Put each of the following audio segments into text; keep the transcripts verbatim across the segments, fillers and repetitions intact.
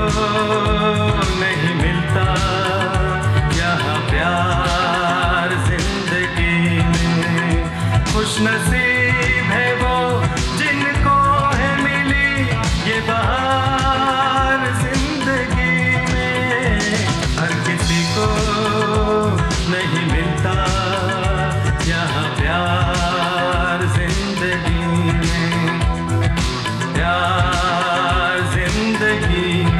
नहीं मिलता यहाँ प्यार जिंदगी में। खुश नसीब है वो जिनको है मिली ये बहार जिंदगी में। हर किसी को नहीं मिलता यहाँ प्यार जिंदगी में, प्यार जिंदगी में।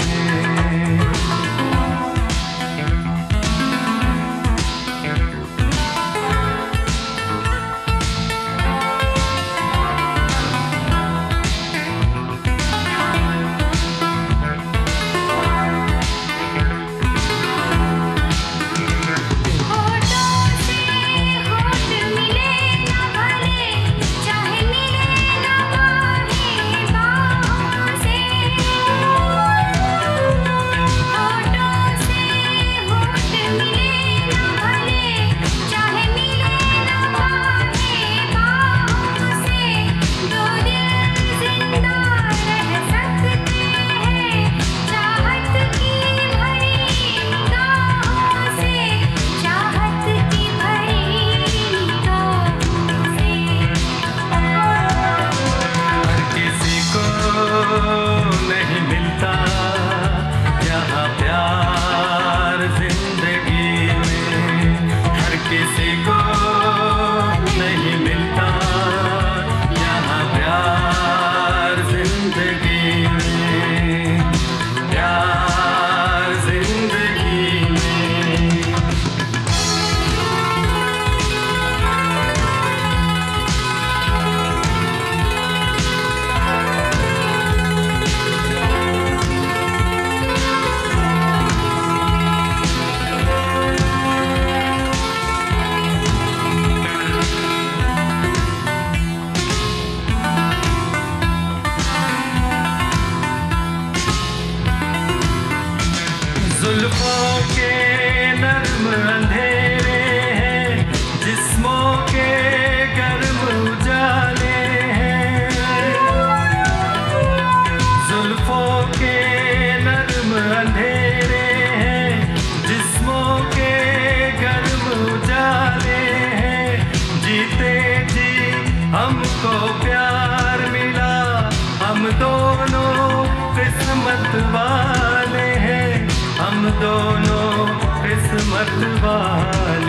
नहीं मिलता यहाँ प्यार जिंदगी में। हर किसी को नहीं मिलता यहाँ प्यार जिंदगी में, प्यार जिंदगी में। जुल्फों के नर्म अंधेरे हैं, जिस्मों के गर्म उजाले हैं। जुल्फों के नर्म अंधेरे हैं, जिस्मों के गर्म उजाले हैं। जीते जी हमको प्यार मिला, हम दोनों किस्मत वाले हैं, हम दोनों किस्मत वाले।